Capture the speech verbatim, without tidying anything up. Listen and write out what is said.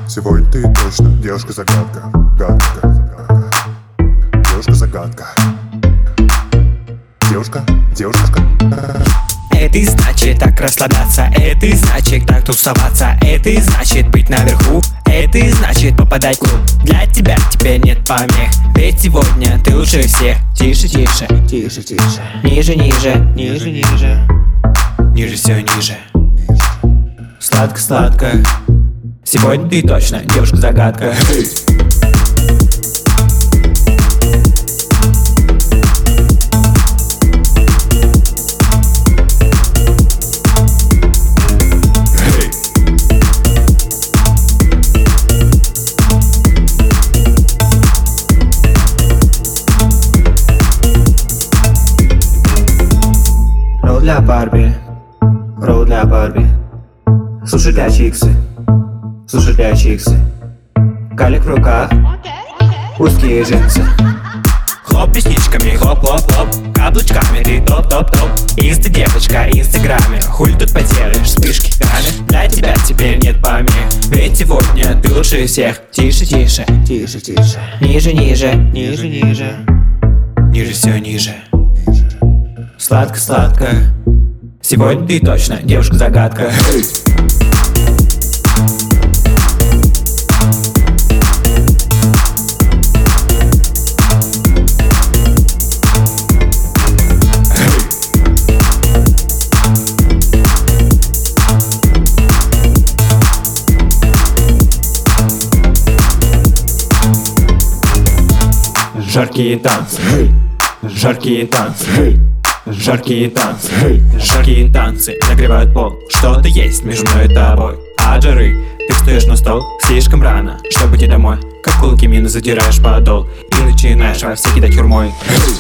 Сегодня ты точно девушка-загадка. Гадка, загадка. Девушка-загадка. Девушка, девушка. Это значит так расслабляться, это значит так тусоваться, это значит быть наверху, это значит попадать в клуб. Для тебя теперь нет помех, ведь сегодня ты лучше всех. Тише, тише, Тише, тише. ниже, ниже, Ниже, ниже. ниже, все ниже. Сладко, сладко. Сегодня ты точно девушка-загадка. Ролл для Барби, ролл для Барби. Суши для чиксы, суши для чиксы. Калик в руках, узкие джинсы. Хлоп ресничками, хлоп-хлоп-хлоп. Каблучками ты топ-топ-топ. Инста-девочка, инстаграме. Хуй тут поделаешь, вспышки камер. Для тебя теперь нет помех, ведь сегодня ты лучше всех. Тише, тише, Тише, тише. ниже, ниже, Ниже, ниже. ниже, все ниже. Сладко, сладко. Сегодня ты точно девушка-загадка. Жаркие танцы, жаркие танцы, жаркие танцы, жаркие танцы нагревают пол. Что-то есть между мной и тобой. От жары ты встаешь на стол слишком рано, чтобы идти домой. Как кулаки мины задираешь подол и начинаешь во все кидать хурмой.